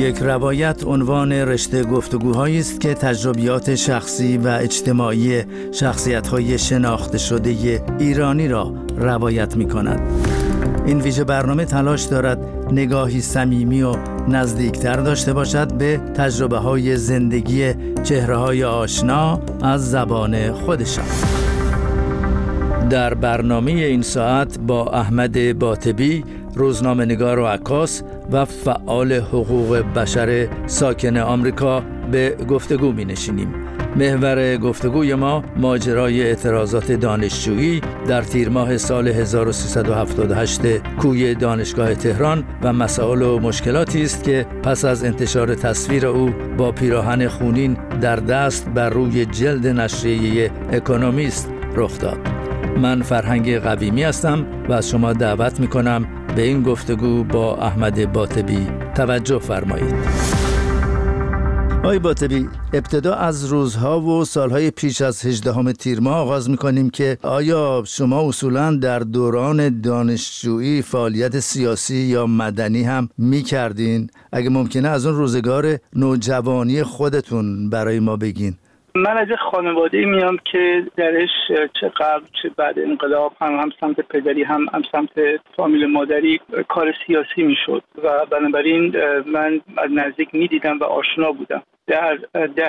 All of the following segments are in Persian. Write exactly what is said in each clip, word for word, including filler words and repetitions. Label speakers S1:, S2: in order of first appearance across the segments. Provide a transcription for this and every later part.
S1: یک روایت عنوان رشته گفتگوهایی است که تجربیات شخصی و اجتماعی شخصیت‌های شناخته شده ایرانی را روایت می‌کند. این ویژه برنامه تلاش دارد نگاهی صمیمی و نزدیکتر داشته باشد به تجربه‌های زندگی چهره‌های آشنا از زبان خودشان. در برنامه این ساعت با احمد باطبی، روزنامه‌نگار و عکاس و فعال حقوق بشر ساکن آمریکا به گفتگو می‌نشینیم. محور گفتگوی ما ماجرای اعتراضات دانشجویی در تیر ماه سال هزار و سیصد و هفتاد و هشت کوی دانشگاه تهران و مسائل و مشکلاتی است که پس از انتشار تصویر او با پیراهن خونین در دست بر روی جلد نشریه اکونومیست رخ داد. من فرهنگ قویمی هستم و از شما دعوت می‌کنم به این گفتگو با احمد باطبی توجه فرمایید. آقای باطبی، ابتدا از روزها و سالهای پیش از هجدهم تیر ماه آغاز می‌کنیم که آیا شما اصولاً در دوران دانشجویی فعالیت سیاسی یا مدنی هم می‌کردین؟ اگه ممکنه از اون روزگار نوجوانی خودتون برای ما بگین.
S2: من از خانواده‌ای میام که درش چه قبل چه بعد انقلاب هم هم سمت پدری هم هم سمت فامیل مادری کار سیاسی میشد و بنابراین من از نزدیک میدیدم و آشنا بودم. در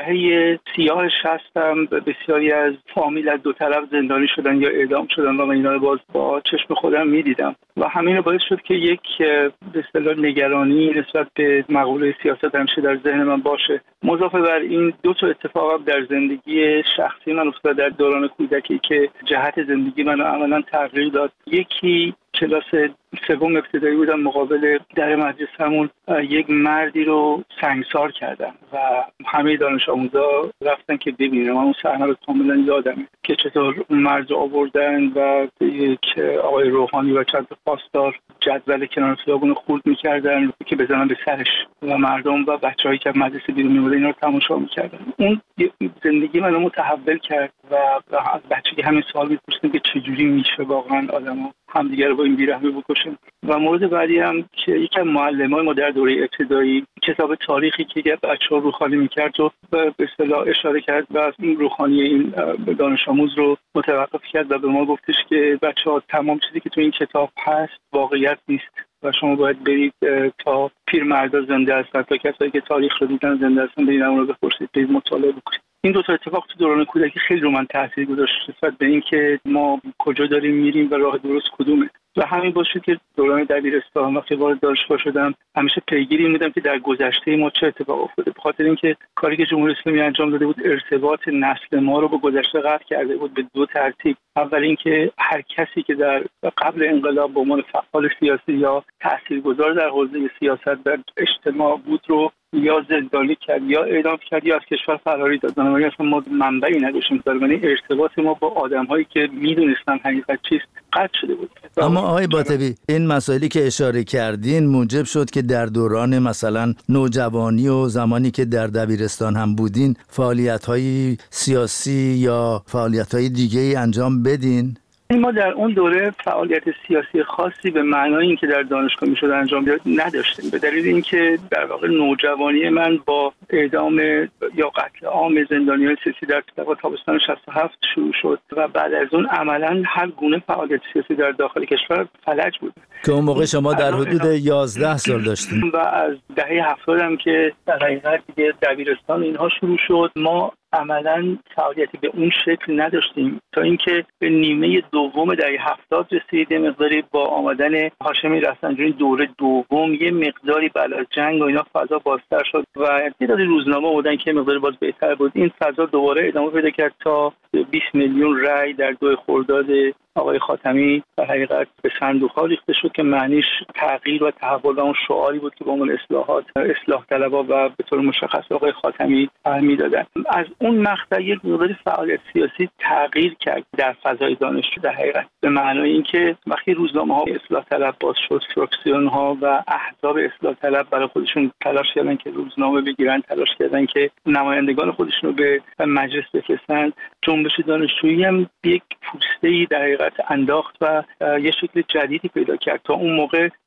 S2: دهه سیاه شصت هم بسیاری از فامیل از دو طرف زندانی شدن یا اعدام شدن و من اینا رو باز با چشم خودم میدیدم و همین رو باعث شد که یک به اصطلاح نگرانی نسبت به مقوله سیاست همیشه در ذهن من باشه. مضافه بر این دو تا اتفاق در زندگی شخصی من افتاد در دوران کودکی که جهت زندگی منو عملاً تغییر داد. یکی کلاس سوم ابتدایی بودم، مقابل در مدرسه‌مون یک مردی رو سنگسار کردن و همه دانش آموزا رفتن که ببینن. من اون صحنه رو کاملا یادمه که چطور اون مرد رو آوردن و یک آقای روحانی و چند تا پاسدار جدول کنار خیابون خورد می‌کردن که بزنن به سرش و مردم و بچه‌هایی که مدرسه بیرون می‌اومدن اینا رو تماشا می‌کردن. اون زندگی منو متحول کرد و از بچگی همین سوال می‌پرسیدم که چجوری میشه واقعا آدم‌ها همدیگه رو با این بیرحمی بکشن. و مورد بعدی هم که یکی از معلمای ما در دوره ابتدایی کتاب تاریخی که بچه‌ها روخانی می‌کرد و به اصطلاح اشاره کرد و از این روخانی این دانش آموز رو متوقف کرد و به ما گفتش که بچه‌ها تمام چیزی که تو این کتاب هست واقعیت نیست و شما باید برید تا پیرمردا زنده هستن، تا کسایی که تاریخ رو دیدن زنده هستن برید اون رو بپرسید، برید مطالعه بکنید. این دو تا اتفاق تو دوران کودکی خیلی رو من تاثیر گذاشت نسبت به این که ما کجا داریم میریم و راه درست کدومه. و همین باشه که دوران دبیرستان وقتی وارد دانشگاه شدم همیشه پیگیری این بودم که در گذشته ما چه اتفاق افتاده، به خاطر اینکه کاری که جمهوری اسلامی انجام داده بود ارتباط نسل ما رو با گذشته قطع کرده بود به دو ترتیب. اول اینکه هر کسی که در قبل انقلاب به عنوان فعال سیاسی یا تاثیرگذار در حوزه سیاست در اجتماع بود رو یا زندانی کرد یا اعدام کرد یا از کشور فراری داد. بنابراین اصلا ما منبعی نداشتیم، بنابراین ارتباط ما با آدم‌هایی که میدونستن حقیقت چیست قطع شده بود.
S1: اما آقای باطبی، این مسائلی که اشاره کردین موجب شد که در دوران مثلا نوجوانی و زمانی که در دبیرستان هم بودین فعالیت‌های سیاسی یا فعالیت‌های دیگه‌ای انجام بدین؟
S2: ما در اون دوره فعالیت سیاسی خاصی به معنای اینکه در دانشگاه میشد انجام بیاد نداشتیم، به دلیل اینکه در واقع نوجوانی من با اعدام یا قتل عام زندانیان سیاسی در تابستان شصت و هفت شروع شد و بعد از اون عملاً هر گونه فعالیت سیاسی در داخل کشور فلج بود
S1: که اون موقع شما در حدود یازده سال داشتیم
S2: و از دهه هفتاد هم که در حقیقت دیگه دبیرستان اینها شروع شد ما عملاً فعالیتی به اون شکل نداشتیم تا اینکه به نیمه دوم دهه هفتاد رسید. مقداری با آمدن هاشمی رفسنجانی دوره دوم یه مقداری بعد از جنگ و اینا فضا بازتر شد و تعداد روزنامه بودن که مقداری باز بهتر بود. این فضا دوباره ادامه پیدا کرد تا بیست میلیون رای در دو خرداد آقای خاتمی در حقیقت به صندوق‌ها ریخته شد که معنیش تغییر و تحول و اون شعاری بود که به عنوان اصلاحات اصلاح طلبها و به طور مشخص آقای خاتمی میدادن. از اون مقطع یک مقدار فعالیت سیاسی تغییر کرد در فضای دانشجو در حقیقت به معنای اینکه وقتی روزنامه‌ها اصلاح طلب باز شد، فراکسیون‌ها و احزاب اصلاح طلب برای خودشون تلاش کردن که روزنامه بگیرن، تلاش کردن که نمایندگان خودشون رو به مجلس بفرستن. جنبش دانشجویی هم یک پوسته‌ای در حقیقت انداخت و یه شکل جدیدی پیدا کرد. تا اون موقع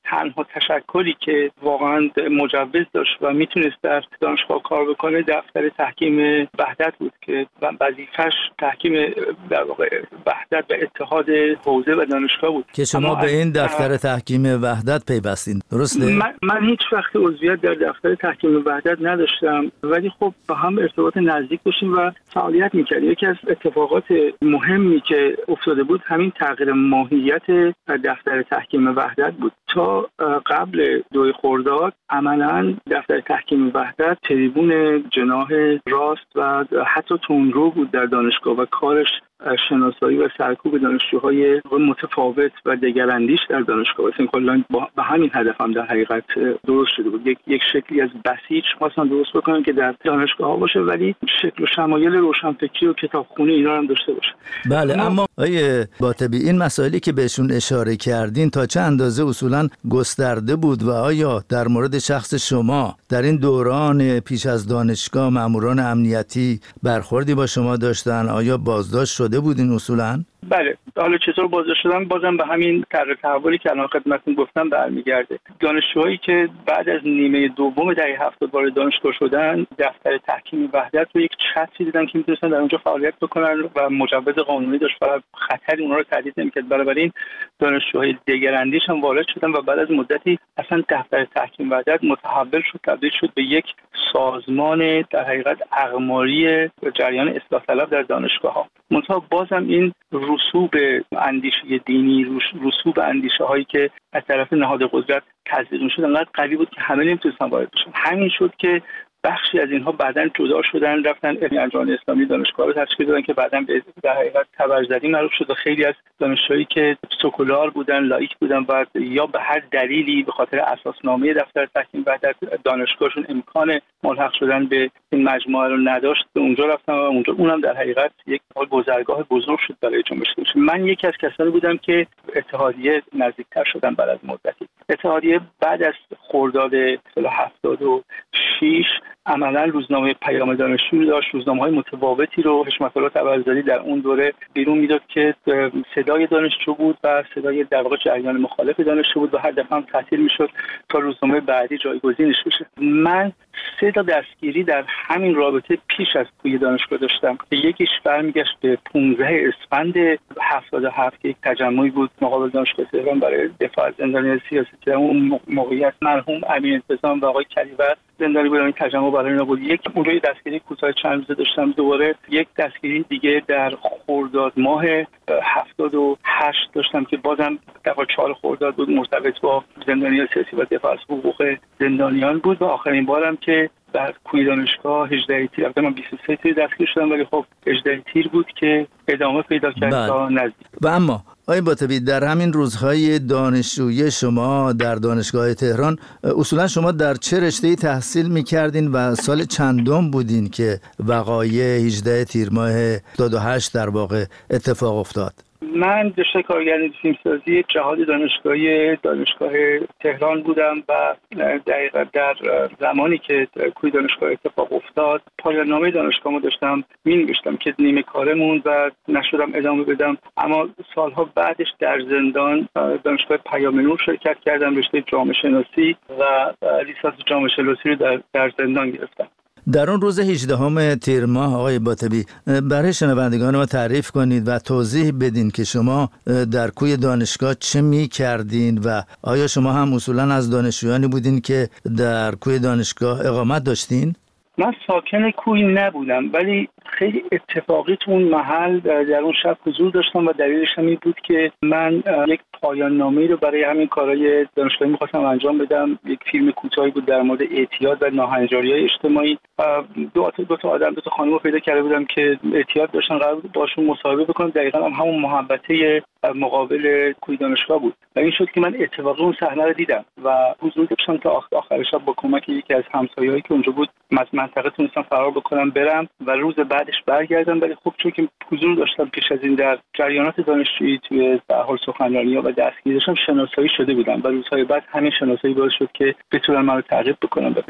S2: تنها تشکلی که واقعا مجوز داشت و میتونست در دانشگاه کار بکنه دفتر تحکیم وحدت بود که وظیفه‌اش تحکیم در واقع وحدت و اتحاد حوزه و دانشگاه بود
S1: که شما به این دفتر تحکیم وحدت پیوستین، درسته؟
S2: من, من هیچ وقت عضویت در دفتر تحکیم وحدت نداشتم، ولی خب با هم ارتباط نزدیک داشتیم و فعالیت میکردیم. یکی از اتفاقات مهمی که افتاده بود همین تغییر ماهیت دفتر تحکیم وحدت بود. تا قبل دو خرداد عملاً دفتر تحکیم وحدت تریبون جناح راست و حتی تندرو بود در دانشگاه و کارش شناسایی و سرکوب دانشجوهای متفاوت و دگراندیش در دانشگاه است. این کلا با همین هدف هم در حقیقت درست شده بود. یک یک شکلی از بسیج خواستن درست بکنن که در دانشگاه ها باشه ولی شکل و شمایل روشنفکری و کتابخونه اینا هم داشته باشه.
S1: بله، اما, اما آیه باطبی این مسائلی که بهشون اشاره کردین تا چه اندازه اصولاً گسترده بود و آیا در مورد شخص شما در این دوران پیش از دانشگاه ماموران امنیتی برخوردی با شما داشتن؟ آیا بازداشت شده بودین اصولاً؟
S2: بله، حالا چطور بازداشت شدن بازم به همین طرح تحولی که الان خدمتتون گفتم برمیگرده. دانشجوهایی که بعد از نیمه دوم دهه هفتاد وارد دانشگاه شدن دفتر تحکیم وحدت رو یک چتری دیدن که میتونستن در اونجا فعالیت بکنن و مجوز قانونی داشت و خطری اونها رو تهدید نمی‌کرد. بنابراین دانشجوهای دگراندیش هم وارد شدن و بعد از مدتی اصلا دفتر تحکیم وحدت متحول شد، تبدیل شد به یک سازمان در حقیقت اقماری جریان اصلاح طلب در دانشگاه‌ها. منتها بازم این رسوب اندیشه دینی، رسوب اندیشه هایی که از طرف نهاد قدرت تزریق می‌شد انقدر قوی بود که همه نمیتونستن وارد بشن. همین شد که بخشی از اینها بعداً جدا شدن، رفتن انجمن اسلامی دانشگاه رو تشکیل دادن که بعداً به در حقیقت تبرزدی معروف شد و خیلی از دانشجویی که سکولار بودن، لایک بودن و یا به هر دلیلی به خاطر اساسنامه دفتر تحکیم وحدت دانشگاهشون امکان ملحق شدن به این مجموعه رو نداشت، به اونجا رفتن و اونجا اونم در حقیقت یک گذرگاه بزرگ شد برای جنبش. من یکی از کسانی بودم که اتحادیه نزدیکتر شدم بعد از مدتی. اتحادیه بعد از خرداد هفتاد و شش عملا روزنامه پیام دانشجو داشت، روزنامه‌های متفاوتی رو حشمت الله تبرزدی در اون دوره بیرون میداد که صدای دانشجو بود و صدای در واقع جریان مخالف دانشجو بود و هر دفعه هم تعطیل میشد تا روزنامه بعدی جایگزینش بشه. من سه تا دستگیری در همین رابطه پیش از کوی دانشگاه داشتم. یکیش برمیگشت به پانزده اسفند هفتاد و هفت که یک تجمعی بود مقابل دانشگاه تهران برای دفاع از زندانیان سیاسی که اون موقعیت مرحوم امین انتظام و آقای کلیور زندانی بودن. این تجمع برای اینا بود. یک اونجا دستگیری کوتاه چند روزه داشتم. دوباره یک دستگیری دیگه در خرداد ماه هفتاد و هشت داشتم که بازم در چهار خرداد بود، مرتبط با زندانیان سیاسی و دفاع از حقوق زندانیان بود و آخرین بارم که در کوی دانشگاه هجده تیر، البته من بیست و سه تیر دستگیر شدم ولی خب هجده تیر بود که ادامه پیدا کرد تا نزدیک.
S1: و اما آقای باطبی در همین روزهای دانشجویی شما در دانشگاه تهران اصولا شما در چه رشته‌ای تحصیل می‌کردین و سال چندم بودین که وقایع هجده تیر ماه هفتاد و هشت در واقع اتفاق افتاد؟
S2: من رشته کارگردانی فیلمسازی جهاد دانشگاهی دانشگاه تهران بودم و دقیقاً در زمانی که کوی دانشگاه اتفاق افتاد پایان نامه دانشگاهمو داشتم می‌نوشتم که نیمه کارمون و نشدم ادامه بدم، اما سالها بعدش در زندان دانشگاه پیام نور شرکت کردم، رشته جامعه شناسی و لیسانس جامعه شناسی رو در در زندان گرفتم.
S1: در اون روز هجدهم تیر ماه آقای باطبی برای شنوندگان ما تعریف کنید و توضیح بدین که شما در کوی دانشگاه چه می کردین و آیا شما هم اصولا از دانشجویانی بودین که در کوی دانشگاه اقامت داشتین؟
S2: من ساکن کوی نبودم ولی خیلی اتفاقی تو اون محل در اون شب حضور داشتم و دلیلش همین بود که من یک پایان نامه‌ای رو برای همین کارهای دانشگاهی می‌خواستم انجام بدم. یک فیلم کوتاهی بود در مورد اعتیاد و ناهنجاری‌های اجتماعی. دو تا دو تا آدم دو تا خانم رو پیدا کرده بودم که اعتیاد داشتن، قرار بود باشون مصاحبه بکنم. دقیقاً هم همون محبته مقابل کوی دانشگاه بود و این شد که من اتفاقا اون صحنه رو دیدم و حضور داشتم تا آخر شب با کمک یکی از همسایه‌هایی که اونجا بود از منطقه تونستم فرار بکنم برم و روز بعدش برگردم. ولی خب چون که حضور داشتم پیش از این در جریانات دانشجویی توی به حال سخنرانی‌ها و دستگیری داشتم، شناسایی شده بودم و روزهای بعد همین شناسایی باعث شد که بتونم منو تعقیب بکنم و بگیرم.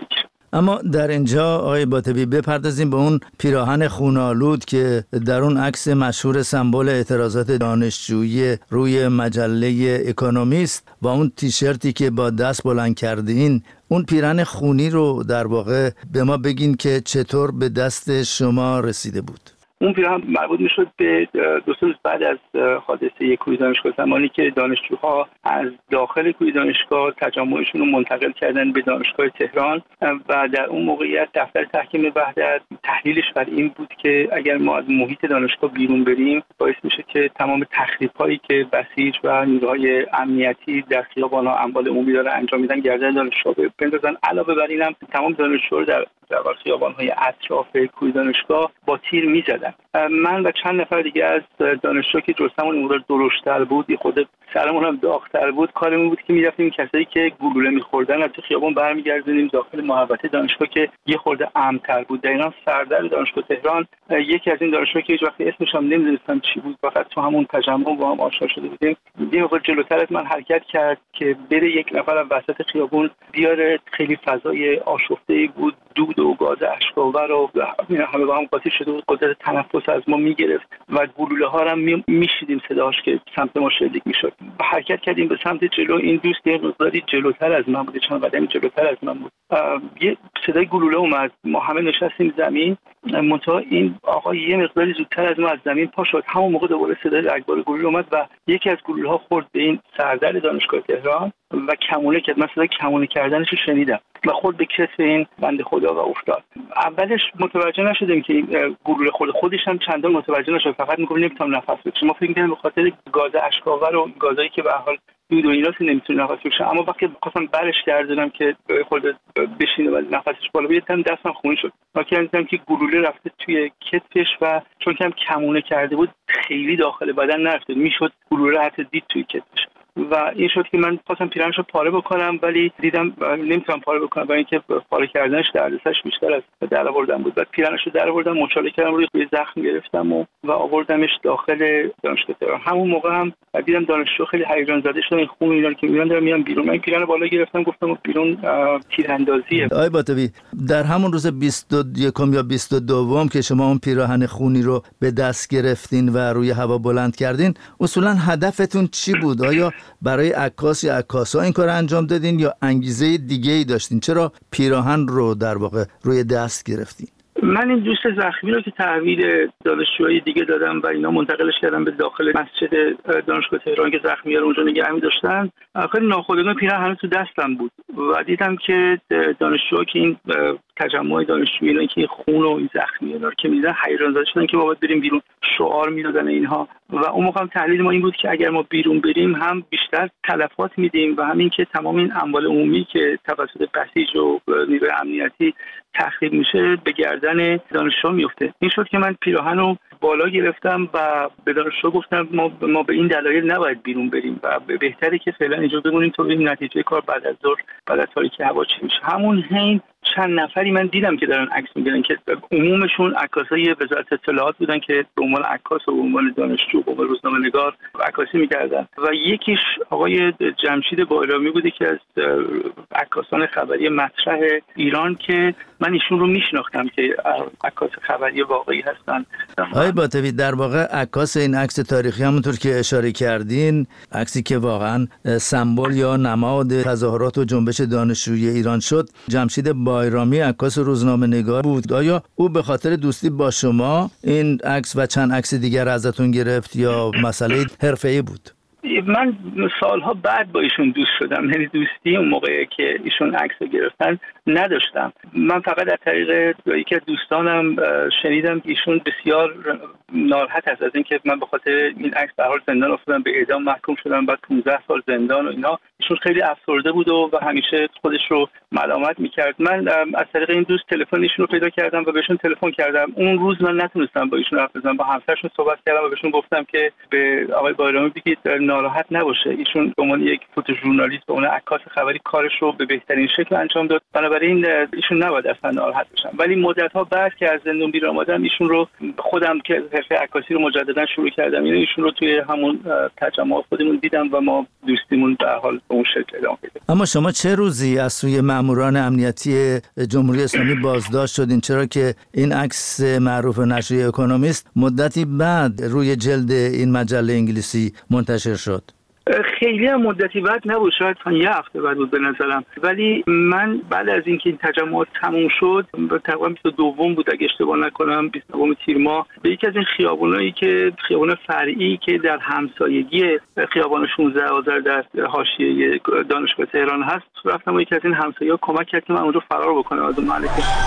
S1: اما در اینجا آقای باطبی بپردازیم به اون پیراهن خون‌آلود که در اون عکس مشهور سمبل اعتراضات دانشجویی روی مجله اکونومیست و اون تیشرتی که با دست بلند کردین، اون پیراهن خونی رو در واقع به ما بگین که چطور به دست شما رسیده بود.
S2: اون پیراهن مربوط میشد به دو سه روز بعد از حادثه کوی دانشگاه، زمانی که دانشجوها از داخل کوی دانشگاه تجمعشون رو منتقل کردن به دانشگاه تهران و در اون موقعیت دفتر تحکیم وحدت تحلیلش بر این بود که اگر ما از محیط دانشگاه بیرون بریم باعث میشه که تمام تخریب‌هایی که بسیج و نیروهای امنیتی در خیابان‌ها اموال عمومی داره انجام میدن گردن دانشجوها بندازن. علاوه بر اینم تمام دانشجوها در در خیابان‌های اطراف کوی دانشگاه با تیر می‌زدن. من و چند نفر دیگه از دانشجو که جسممون مقدار درشت‌تر بود، خود سرمون هم داغ‌تر بود، کارمون بود که می‌رفتیم کسایی که گلوله می‌خوردن از خیابان برمیگردونیم داخل محوطه دانشگاه که یه خورده امن‌تر بود. در اینا سردر دانشگاه تهران یکی از این دانشجوها که هیچ وقت اسمش هم نمی‌دونستم چی بود، فقط تو همون تجمع با هم آشنا شده بودیم، یه مقدار جلوتر از من حرکت کرد که بره یک نفر وسط خیابون بیاره. خیلی فضای آشفته‌ای بود، دود و گاز اشک‌آور و همه با هم قاطی شده بود، قدرت تنفس از ما میگرفت و گلوله ها رو هم میشیدیم صداش که سمت ما شلیک میشد. حرکت کردیم به سمت جلو. این دوست یه مقداری جلوتر از من بود، چند قدمی جلوتر از من بود. یه صدای گلوله اومد، ما همه نشستیم زمین، منتها این آقا یه مقداری زودتر از ما از زمین پا شد. همون موقع دوباره صدای رگبار گلوله اومد و یکی از گلوله ها خورد به این سردر دانشگاه تهران و کمونه کرد. من صدای کمونه کردنش رو شنیدم و خورد به کتف این بنده خدا و افتاد. اولش متوجه نشدیم که گلوله خورد، خودش هم چندان متوجه نشد، فقط میگفت نمیتونم نفس بکشم. ما فکر می‌کردیم به خاطر گاز اشک‌آور و گازایی که به هر حال دود و ایناست نمیتونه نفس بکشه. اما وقتی خواستم برش گردونم که خود بشینه و نفسش بالا بیاد، دستم خونی شد. ما دیدم که گلوله رفته توی کتفش و چون که هم کمونه کرده بود خیلی داخل بدن نرفته، میشد گلوله حتی دید توی کتفش و این شد که من خواستم پیرنش رو پاره بکنم ولی دیدم نمیتونم پاره بکنم برای اینکه پاره کردنش دردسرش بیشتر از در آوردن بود. بعد پیرنش رو در آوردم، مچاله کردم، روی زخم گرفتم و و آوردمش داخل دانشگاه تهران. همون موقع هم دیدم دانشجو خیلی هیجان زده شدن، خون اینا که میبینن دارم میام بیرون. من پیرن بالا گرفتم، گفتم بیرون تیراندازیه.
S1: آقای باطبی، در همون روز بیست و یک یا بیست و دو که شما اون پیراهن خونی رو به دست گرفتین و روی هوا بلند کردین، اصولا هدفتون چی بود؟ آیا برای عکاس یا عکاسا این کار انجام دادین یا انگیزه دیگه ای داشتین؟ چرا پیراهن رو در واقع روی دست گرفتین؟
S2: من این دوست زخمی رو که تحویل دانشجوهای دیگه دادم و اینا منتقلش کردم به داخل مسجد دانشگاه تهران که زخمی‌ها رو اونجا نگه می‌داشتن، خیلی ناخودآگاه پیراهن هنوز تو دستم بود و دیدم که دانشجوها که این تجمع دانشجویی اینا که خون و این زخمی اینا رو که می‌دیدن حیران زده شدن که ما باید بریم بیرون، شعار میدادن اینها. و اون موقع هم تحلیل ما این بود که اگر ما بیرون بریم هم بیشتر تلفات میدیم و همین که تمام این اموال عمومی که توسط بسیج و نیروی امنیتی تخریب میشه به گردن دانشجو میفته. این شد که من پیراهن رو بالا گرفتم و به دانشجو گفتم ما ما به این دلایل نباید بیرون بریم و بهتره که فعلا اینجا بمونیم تا ببینیم نتیجه کار بعد از ظهر بعد از تاریکی هوا چی میشه. همون حین چند نفری من دیدم که دارن عکس میگیرن که عمومشون عکاسای وزارت اطلاعات بودن که به عنوان عکاس و به عنوان دانشجو به عنوان روزنامه‌نگار عکاسی میکردن و یکیش آقای جمشید بایرامی بوده که از عکاسان خبری مطرح ایران که من ایشون رو میشناختم که عکاس خبری واقعی هستن.
S1: آقای باطبی، در واقع عکاس این عکس تاریخی همونطور که اشاره کردین، عکسی که واقعا سمبل یا نماد تظاهرات و جنبش دانشجویی ایران شد، جمشید بایرامی عکاس روزنامه‌نگار بود. آیا او به خاطر دوستی با شما این عکس و چند عکس دیگر ازتون گرفت یا مسئله حرفه‌ای بود؟
S2: من سالها بعد با ایشون دوست شدم، یعنی دوستی اون موقعی که ایشون عکس رو گرفتن نداشتم. من فقط از طریق یکی از دوستانم شنیدم که ایشون بسیار ناراحت است از اینکه من به خاطر این عکس به حال زندان افتادم، به اعدام محکوم شدم، بعد پانزده سال زندان و اینا. ایشون خیلی افسرده بود و همیشه خودش رو ملامت میکرد. من از طریق این دوست تلفن ایشون رو پیدا کردم و بهشون تلفن کردم. اون روز من نتونستم با ایشون حرف بزنم، با همسرشون صحبت کردم و بهشون گفتم که به آقای بایرامی بگید ناراحت نباشه. ایشون به عنوان یک فوتوژورنالیست و اون عکاس خبری کارش رو به بهترین شکل انجام داد، بنابراین ایشون نباید اصلا ناراحت بشن. ولی مدت‌ها بعد که از زندان بیرون آمدم ایشون رو خودم که حرفه عکاسی رو مجددا شروع کردم، یعنی ایشون رو توی همون تجمع خودمون دیدم و ما دوستیمون به هر حال به اون شکل ادامه بده.
S1: اما شما چه روزی از سوی ماموران امنیتی جمهوری اسلامی بازداشت شدین؟ چرا که این عکس معروف نشریه اکونومیست مدتی بعد روی جلد این مجله انگلیسی منتشر شد؟
S2: خیلی هم مدتی بعد نبود، شاید یه هفته بعد بود به نظرم، ولی من بعد از اینکه این تجمعات تموم شد تقریبا بیست و دوم بود اگه اشتباه نکنم، بیست و دوم تیر ماه، به یکی از این خیابونایی که خیابون فرعی که در همسایگی خیابان شانزده آذر در حاشیه دانشگاه تهران هست رفتم و یکی از این همسایه‌ها کمک کرد که من اونجا فرار بکنم از اون محله.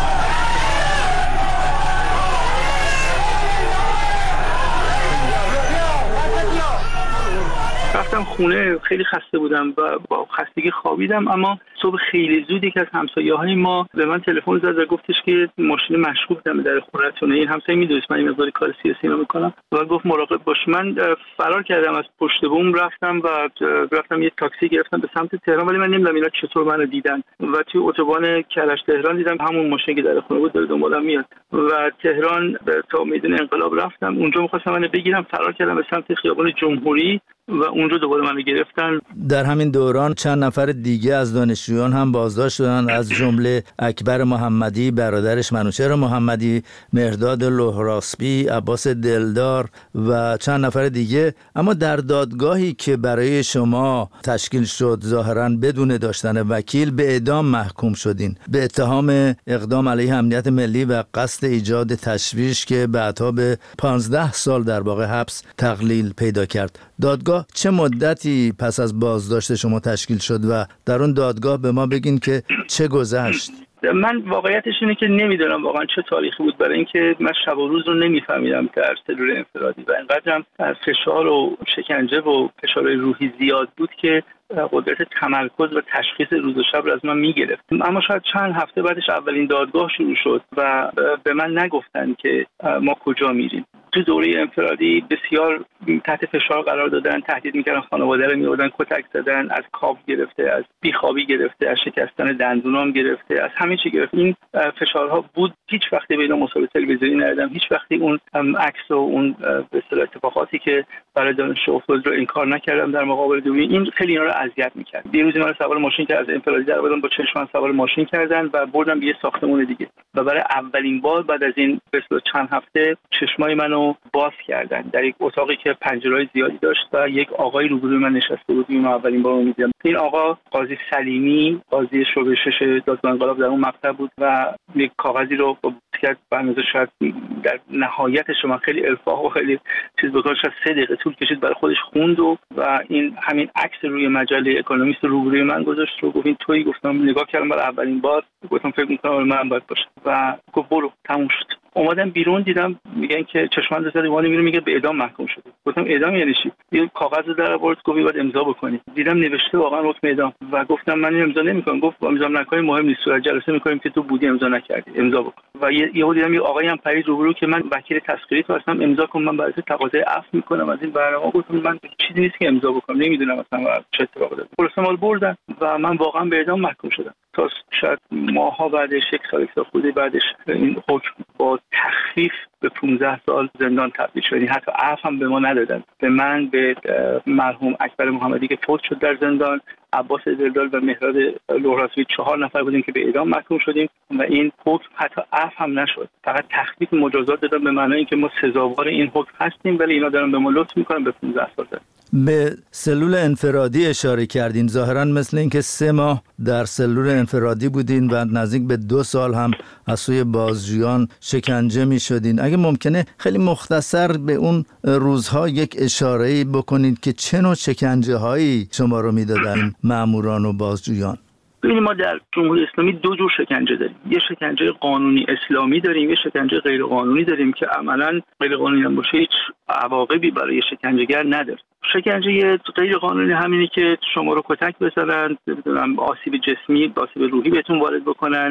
S2: رفتم خونه، خیلی خسته بودم و با خستگی خوابیدم، اما صبح خیلی زود یک از همسایه‌های ما به من تلفن زد و گفتش که ماشین مشکوک دم در خونه‌تونه. این همسایه می‌دونست من این مقدار کار سیاسی رو می‌کنم و گفت مراقب باش. من فرار کردم، از پشت بوم رفتم و رفتم یه تاکسی گرفتم به سمت تهران، ولی من نمی‌دونم اینا چطور منو دیدن و توی اتوبان کرج تهران دیدم همون ماشین که در خونه بود داره دنبالم میاد و تهران تا میدون انقلاب رفتم. اونجا می‌خواستم منو بگیرم، فرار کردم به سمت خیابان جمهوری و اونجا دوباره منو گرفتن.
S1: در همین دوران چند نفر دیگه از دانشجویان هم بازداشت شدن، از جمله اکبر محمدی، برادرش منوچهر محمدی، مهرداد لهراسبی، عباس دلدار و چند نفر دیگه. اما در دادگاهی که برای شما تشکیل شد ظاهراً بدون داشتن وکیل به اعدام محکوم شدین به اتهام اقدام علیه امنیت ملی و قصد ایجاد تشویش که بعدها به پانزده سال در واقع حبس تقلیل پیدا کرد. دادگاه چه مدتی پس از بازداشت شما تشکیل شد و در اون دادگاه به ما بگین که چه گذشت؟
S2: من واقعیتش اینه که نمیدونم واقعا چه تاریخی بود، برای اینکه من شب و روز رو نمیفهمیدم در سلول انفرادی و اینقدرم فشار و شکنجه و فشار روحی زیاد بود که قدرت تمرکز و تشخیص روز و شب رو از من میگرفت. اما شاید چند هفته بعدش اولین دادگاه شروع شد و به من نگفتن که ما کجا میریم. تو دوره انفرادی بسیار تحت فشار قرار دادن، تهدید میکردن، خانواده رو میوردن کتک زدن، از خواب گرفته، از بیخوابی گرفته، از شکستن دندونام گرفته، از همه چی گرفته. این فشارها بود. هیچ وقتی به اینا مصاحبه تلویزیونی ندادم، هیچ وقتی اون عکس و اون به اصطلاح اتفاقاتی که برای دانشجو افتاد رو انکار نکردم در مقابل دومی. این خیلی اینا رو اذیت میکرد. یه روزی من سوار ماشین که از انفرادی در اومدم با چشمم سوار ماشین کردن و بردم به یه ساختمون دیگه و برای اولین بار بعد از این به اصطلاح چند هفته چشمای منو باز کردن در یک اتاقی که پنجره‌های زیادی داشت و یک آقای روبروی من نشسته بود. اینو اولین بار می‌دیدم. این آقا قاضی سلیمی، قاضی شعبه شش دادگاه انقلاب در اون مقطع بود و یک کاغذی رو با کرد برنامه شاید در نهایت شما خیلی ارفاق و خیلی چیز بکنه، شاید سه دقیقه طول کشید برای خودش خوند و و این همین عکس روی مجله اکونومیست روبروی من گذاشت رو گفت این تویی. گفتم نگاه کردم برای اولین بار، گفتم فکر می‌کنم من باید باشه و گفت برو تموم شد. اومدم بیرون دیدم میگن که چشمان زده اومد میره میگه به اعدام محکوم شده. گفتم اعدام یعنی چی؟ یه کاغذ در آورد گفت باید امضا بکنی. دیدم نوشته واقعا حکم اعدام و گفتم من امضا نمیکنم. گفت امضا نکنی مهم نیست، صورت جلسه میکنیم که تو بودی امضا نکردی، امضا بکن. و یهو دیدم یه آقایی هم پرید روبرو که من وکیل تسخیری تو هستم، امضا کن من برای تقاضای عفو میکنم از این برنامه. گفتم من چیزی نیست که امضا بکنم، نمیدونم اصلا چه اتفاقی افتاد. پلیس مال بردن و من واقعا به اعدام محکوم شدم. تا شاید ماها بعدش یک سال تا خودی بعدش این حکم با تخفیف به پانزده سال زندان تبدیل شد. حتی عفو هم به ما ندادن. به من، به مرحوم اکبر محمدی که فوت شد در زندان، عباس دلدار و مهرداد لهراسبی، چهار نفر بودیم که به اعدام محکوم شدیم و این حکم حتی عفو هم نشد. فقط تخفیف مجازات دادن به معنای اینکه ما سزاوار این حکم هستیم، ولی اینا دارن به ما لطف میکنن به پانزده سال.
S1: به سلول انفرادی اشاره کردین. ظاهراً مثل اینکه سه ماه در سلول انفرادی بودین و نزدیک به دو سال هم از سوی بازجویان شکنجه می شدین. اگه ممکنه خیلی مختصر به اون روزها یک اشاره‌ای بکنید که چه نوع شکنجه هایی شما رو می دادن ماموران و بازجویان؟
S2: ببینید ما در جمهوری اسلامی دو جور شکنجه داریم. یه شکنجه قانونی اسلامی داریم، یه شکنجه غیر قانونی داریم که عملاً غیر قانونی هم باشه هیچ عواقبی برای شکنجهگر نداره. شکنجه غیر قانونی همینی که شما رو کتک بزنن، نمیدونم آسیب جسمی، آسیب روحی بهتون وارد بکنن،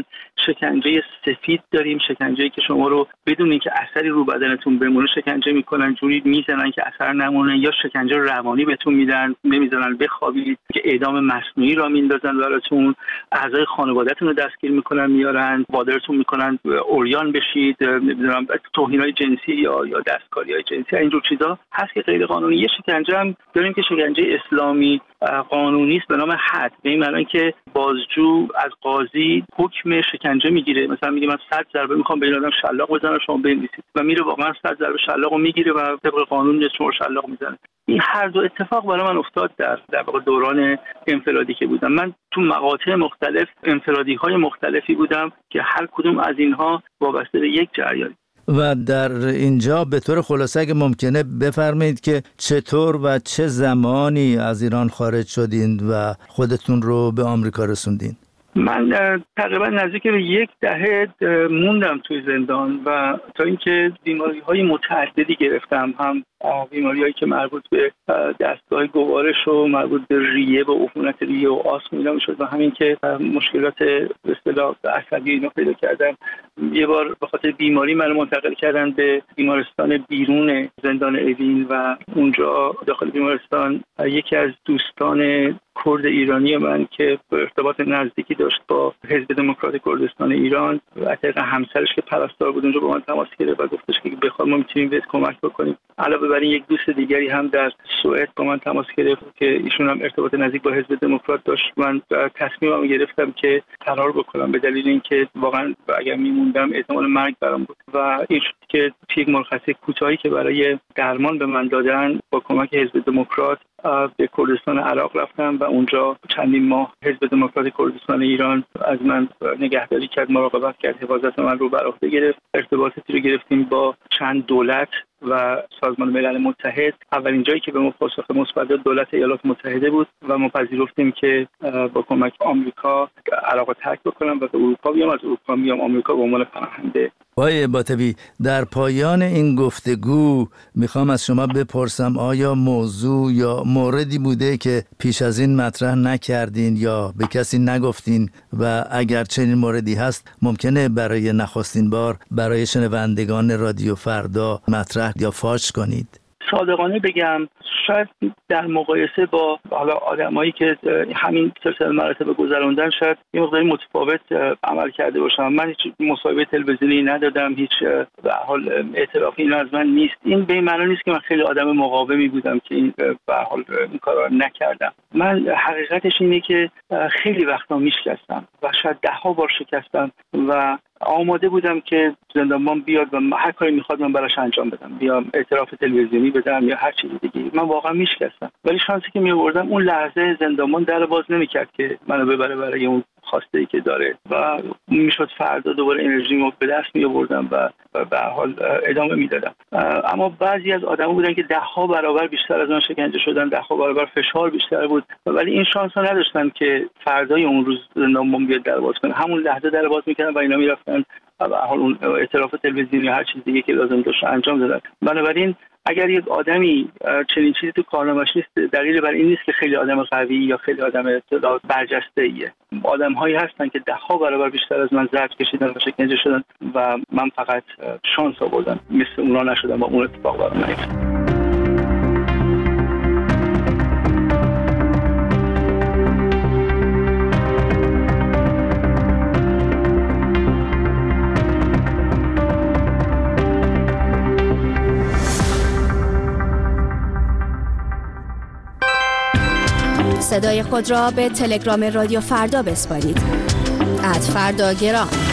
S2: شکنجه سفید داریم، شکنجه‌ای که شما رو بدون اینکه اثری رو بدنتون بمونه شکنجه میکنن، جوری میزنن که اثر نمونه، یا شکنجه روانی بهتون میدن، نمیذارن بخوابید، که اعدام مصنوعی را میندازن براتون، اعضای خانواده‌تون رو دستگیر میکنن میارن، وادارتون میکنن عریان بشید، نمیدونم توهین‌های جنسی یا یا دستکاری‌های جنسی، اینجور چیزا هست که غیر قانونی. یه شکنجه هم داریم که شکنجه اسلامی قانونی است به نام حد، به این معنی که بازجو از قاضی حکم شکنجه میگیره، مثلا میگه من صد ضربه میخوام به این آدم شلاق بزنم شما بنویسید، و میره واقعا صد ضربه شلاقو میگیره و طبق قانون شما شلاق میزنه. این هر دو اتفاق برای من افتاد در در واقع دوران انفرادی که بودم. من تو مقاطع مختلف انفرادی‌های مختلفی بودم که هر کدوم از اینها وابسته به یک جریان.
S1: و در اینجا به طور خلاصه اگه ممکنه بفرمایید که چطور و چه زمانی از ایران خارج شدین و خودتون رو به آمریکا رسوندین؟
S2: من تقریبا نزدیک به یک دهه موندم توی زندان و تا اینکه بیماری‌های متعددی گرفتم، هم بیماری‌هایی که مربوط به دستگاه گوارش و مربوط به ریه و عفونت ریه و آسم اینا میشد و همین که مشکلات به اصطلاح عصبی اینا پیدا کردم. یه بار به خاطر بیماری منو منتقل کردن به بیمارستان بیرون زندان اوین و اونجا داخل بیمارستان یکی از دوستان کرد ایرانی من که ارتباط نزدیکی داشت با حزب دموکرات کردستان ایران و طریق همسرش که پرستار بود اونجا با من تماس گرفت و گفتش که بخواد ما میتونیم بهت کمک بکنیم. علاوه بر این یک دوست دیگری هم در سوئد با من تماس گرفت که ایشون هم ارتباط نزدیک با حزب دموکرات داشت. من تصمیمم گرفتم که فرار بکنم به دلیل اینکه واقعا اگر میموندم احتمال مرگ برام بود و این شد که یک مرخصی کوتاهی که برای درمان به من دادن با کمک حزب دموکرات به کردستان عراق رفتم و اونجا چندین ماه حزب دموکرات کردستان ایران از من نگهداری کرد، مراقبت کرد، حفاظت من رو بر عهده گرفت. ارتباطاتی رو گرفتیم با چند دولت و سازمان ملل متحد. اولین جایی که به ما پاسخ مثبت داد دولت ایالات متحده بود و ما پذیرفتیم که با کمک آمریکا عراق رو ترک بکنم و به اروپا بیام، از اروپا میام آمریکا به عنوان پناهنده.
S1: آقای باطبی، در پایان این گفتگو میخوام از شما بپرسم آیا موضوع یا موردی بوده که پیش از این مطرح نکردین یا به کسی نگفتین و اگر چنین موردی هست ممکنه برای نخستین بار برای شنوندگان رادیو فردا مطرح یا فاش کنید؟
S2: صادقانه بگم شاید در مقایسه با حالا آدمایی که همین سلسله مراتب گذروندن شاید یه مقداری متفاوت عمل کرده باشم. من هیچ مصاحبه تلویزیونی ندادم، هیچ به حال اعترافی این از من نیست. این به این معنی نیست که من خیلی آدم مقاومی بودم که این به حال این کارا نکردم. من حقیقتش اینه که خیلی وقتا میشکستم و شاید ده ها بار شکستم و آماده بودم که زندانبان بیاد و هر کاری میخواد من براش انجام بدم، بیام اعتراف تلویزیونی بدم یا هر چیزی دیگه. من واقعا میشکستم، ولی شانسی که میآوردم اون لحظه زندانبان در باز نمیکرد که منو ببره برای اون خواسته ای که داره و میشد فردا دوباره انرژیمو به دست می آوردم و به هر حال ادامه میدادم. اما بعضی از آدما بودن که ده ها برابر بیشتر از من شکنجه شدن، ده ها برابر فشار بیشتر بود، ولی این شانس رو نداشتن که فردای اون روز زندانبان بیاد در باز کنه. همون لحظه در باز میکردن و اینا میرفتن و به هر حال اون اعتراف تلویزیونی یا هر چیز دیگه که لازم داشت انجام دادن. بنابراین اگر یک آدمی چنین چیزی تو کارنامه‌اش نیست، دلیل بر این نیست که خیلی آدم قوی یا خیلی آدم اطلاع برجسته‌ایه. آدم‌هایی هستن که ده ها برابر بیشتر از من ضرب کشیدن و شکنجه شدن و من فقط شانس آوردم مثل اونا نشدم و اون اتفاق برام نیفتاد.
S3: صدای خود را به تلگرام رادیو فردا بسپارید. ات فردا گرام.